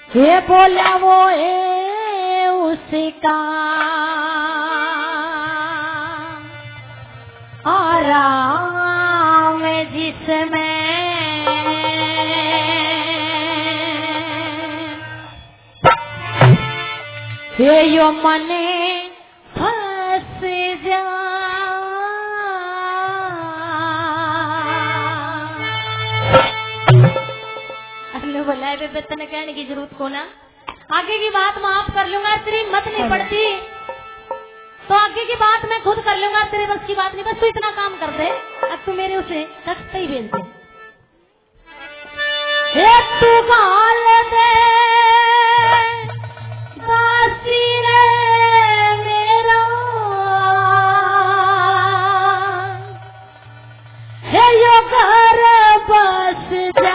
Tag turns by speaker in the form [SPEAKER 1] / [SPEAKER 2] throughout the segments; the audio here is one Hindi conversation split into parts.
[SPEAKER 1] ये बोला वो है उसका आराम जिसमें ये यो मने फंस जा। बोला है बेबे कहने की जरूरत को ना, आगे की बात माफ कर लूंगा, तेरी मत नहीं पड़ती तो आगे की बात मैं खुद कर लूंगा, तेरे बस की बात नहीं, बस तू इतना काम कर दे, अब तू मेरे उसे सख्त ही भेज दे। तू गाल दे दासी रे मेरा, हे यो घर बस जा।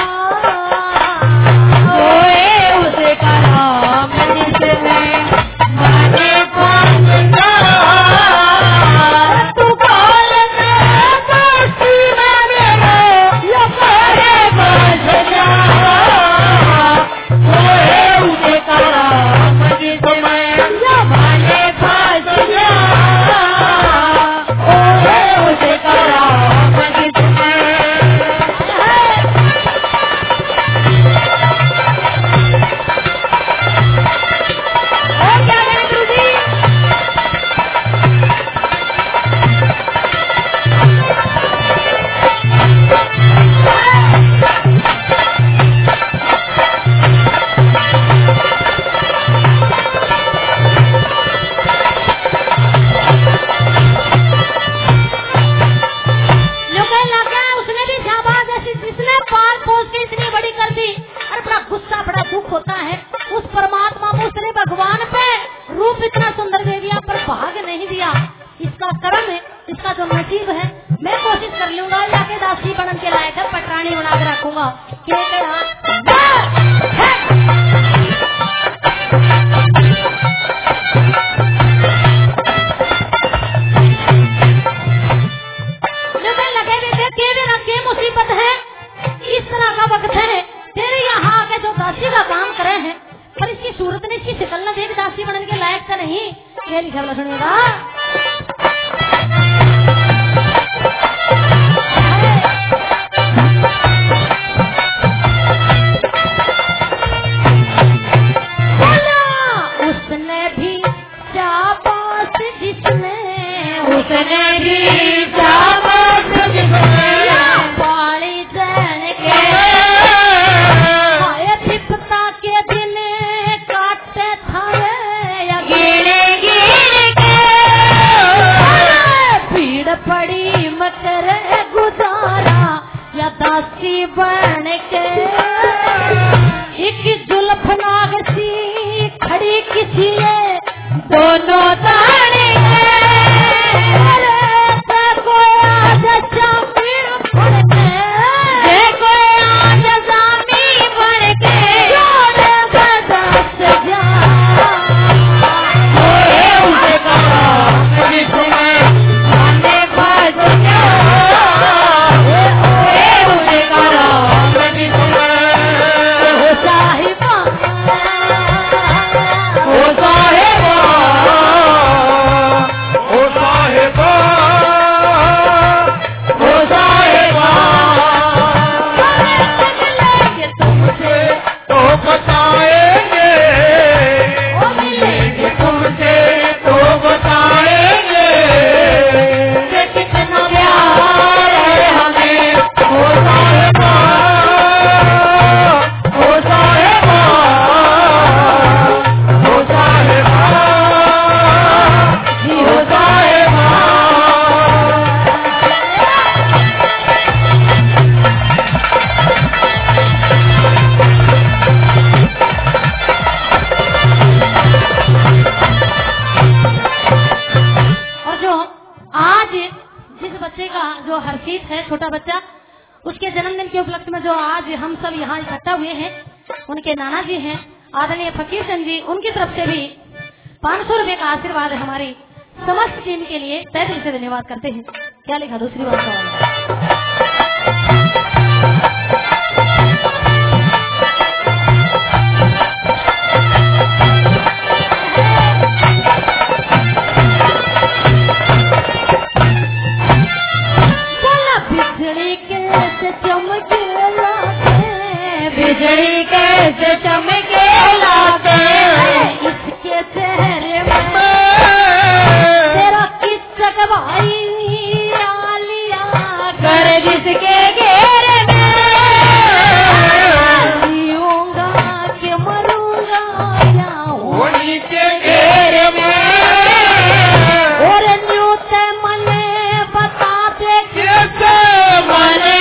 [SPEAKER 1] उनके नाना जी हैं आदरणीय फकीर चंद जी, उनकी तरफ से भी 500 रुपए का आशीर्वाद हमारी समस्त टीम के लिए तहे दिल से धन्यवाद करते हैं। क्या लिखा दूसरी बात बिजली कैसे चमके लाते इसके चेहरे में तेरा किस्सक भाई आलिया कर जिसके घेरे में जीऊंगा कि मरूंगा या उन्हीं के घेरे में और न्यू ते मने बताते कैसे मने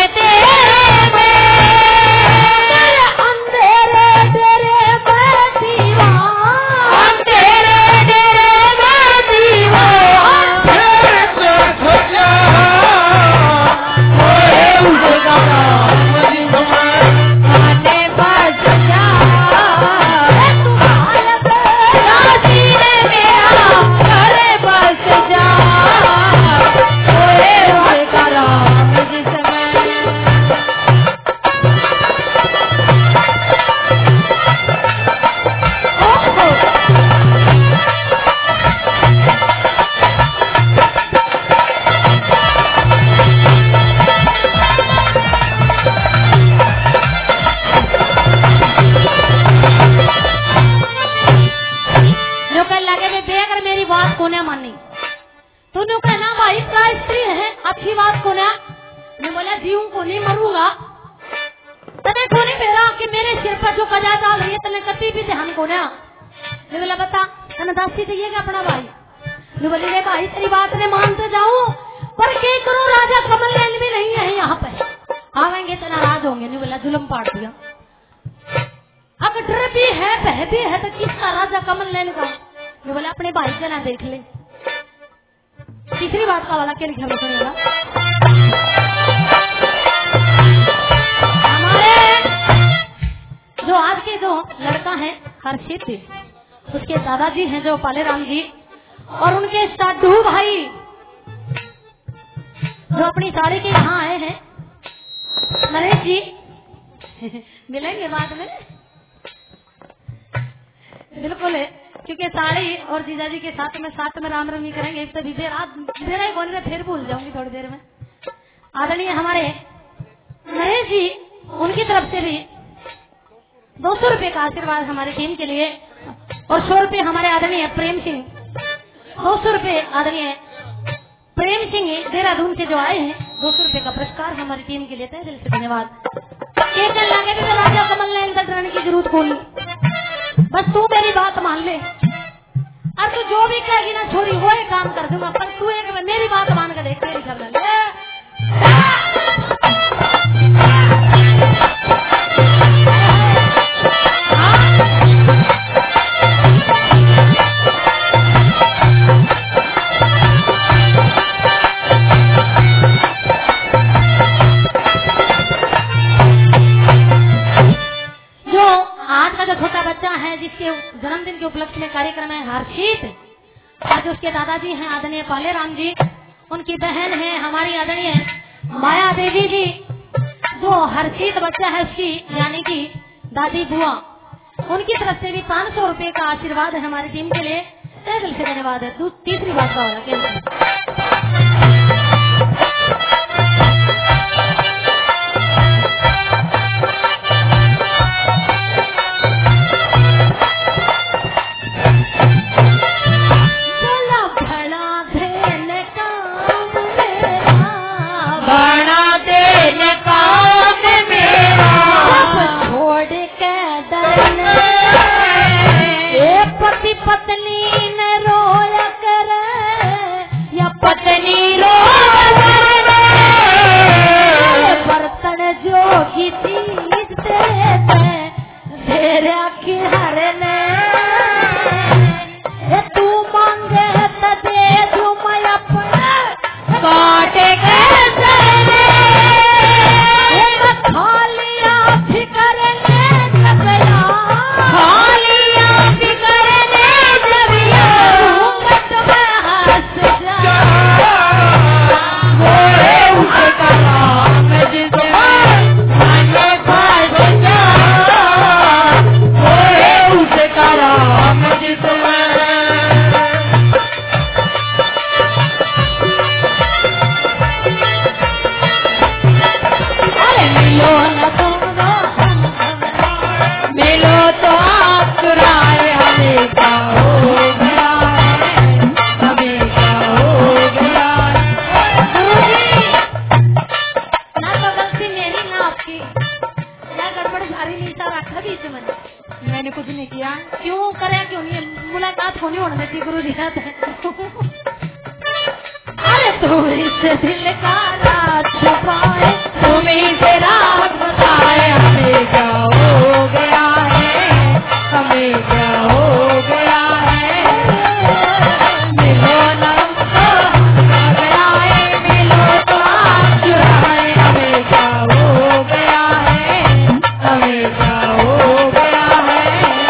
[SPEAKER 1] तीसरी बात का वाला क्या लिखा है? हमारे जो आज के जो लड़का है हर्षित, उसके दादाजी हैं जो पालेराम जी, और उनके साधु भाई जो अपनी साड़ी के यहाँ आए हैं नरेश जी मिलेंगे बाद में बिल्कुल है, क्योंकि साड़ी और जीजाजी के साथ में राम रमी करेंगे तभी देर ही बोल रहे, फिर भूल जाऊंगी थोड़ी देर में। आदरणीय हमारे नरेश जी, उनकी तरफ से भी 200 रुपए का आशीर्वाद हमारी टीम के लिए, और 100 रुपए हमारे आदरणीय प्रेम सिंह, 200 रुपए आदरणीय प्रेम सिंह देहरादून से जो आए हैं, 200 रुपए का पुरस्कार हमारी टीम के लिए तहे दिल से धन्यवाद। एक दिन लागे भी राजा कमल ने अंदर डरने की जरूरत कोई, बस तू मेरी बात मान ले, और तू जो भी कहेगी ना छोरी वो ही काम कर दूंगा, पर तू एक मेरी बात मान कर देख मेरी खबर ले। छोटा बच्चा है जिसके जन्मदिन के उपलक्ष्य में कार्यक्रम है हर्षित, आज उसके दादाजी हैं आदरणीय पालेराम जी, उनकी बहन है हमारी आदरणीय माया देवी जी, जो हर्षित बच्चा है उसकी यानी कि दादी बुआ, उनकी तरफ से भी 500 रुपए का आशीर्वाद है हमारी टीम के लिए, तहे दिल से धन्यवाद है। तीसरी बात का वाला पत्नी न रोया कर या भिखारी नहीं सा रखा बीच में। मैंने कुछ नहीं किया। क्यों करे क्यों नहीं, मुलाकात को नहीं होने देती गुरु जी कहते हैं। अरे तुम इससे दिल का राज छुपाए, तुम इसे राज बताए, हमें क्या हो गया है, हमें क्या हो गया है। मिलो ना हमको गया है, मिलो तो आप चुराए, हमें क्या हो गया है, हमें क्या हो गया है।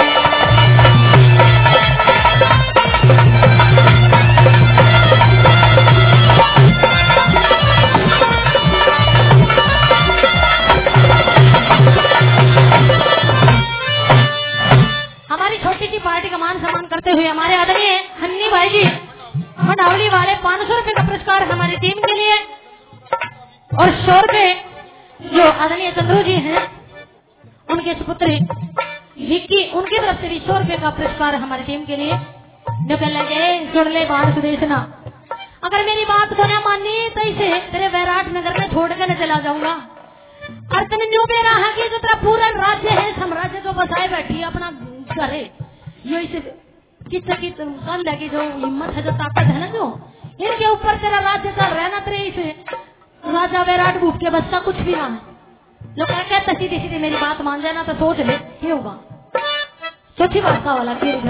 [SPEAKER 1] हमारी छोटी सी पार्टी का मान सम्मान करते हुए हमारे आदरणीय हन्नी भाई जी मंडावली वाले 500 रुपए का पुरस्कार हमारी टीम के लिए, और 100 रुपए जो आदरणीय चंद्रू जी हैं उनके सुपुत्री विक्की, उनकी तरफ से भी 100 रुपए का पुरस्कार हमारी टीम के लिए। जो कह लगे सुन ले बाहर सुदेशना, अगर मेरी बात को न मानी तो इसे तेरे वैराट नगर में छोड़ कर चला जाऊंगा। और तुम जो मेरा है कि जो तेरा पूरा राज्य है, साम्राज्य को बसाए बैठी अपना घरे, ये इसे किसी कंध की जो हिम्मत है, जो ताकत है ना, जो इनके ऊपर तेरा राज्य चल रहा है ना, तेरे इसे राजा विराट भूप के बच्चा कुछ भी ना है। जो कहते सीधी सीधी मेरी बात मान जाना तो सोच ले क्या होगा। सोची बात का वाला फिर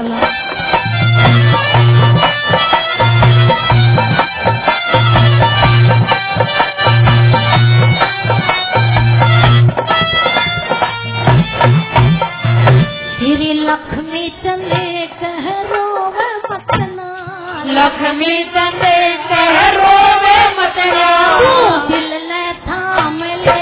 [SPEAKER 1] श्री लक्ष्मी चंदे कहरो मतना, लक्ष्मी चंदे कहरो मतना, दिल ने थाम ले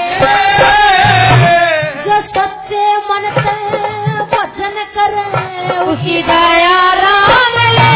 [SPEAKER 1] जो सच्चे मन से वचन करे, उसी दया राम ले।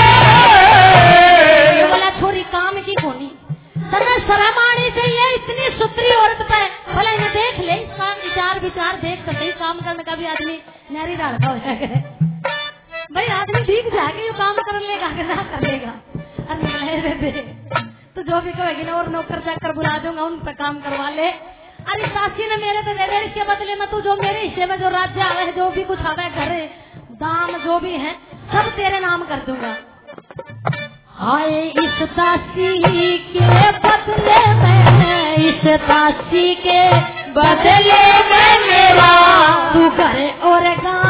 [SPEAKER 1] बोला छोरी काम की कोनी तना शरमानी से ये इतनी सुतरी औरत पे भला इन्हें देख ले, इसका विचार देख कर सही काम करने का भी आदमी नारी लड़का हो जाएगा। भाई आदमी ठीक जाएगा, ये काम कर लेगा कि ना कर लेगा। अरे तो जो भी कहेगी ना, और नौकर चाकर बुला दूंगा, उन पर काम करवा ले। अरे सासी ने मेरे तो दे, इसके बदले में तू जो मेरे हिस्से में जो राज्य आवे है, जो भी कुछ आवे घरे दाम जो भी है, सब तेरे नाम कर दूंगा। हाय इस दासी के बदले में, इस दासी के बदले में मेरा तू करे और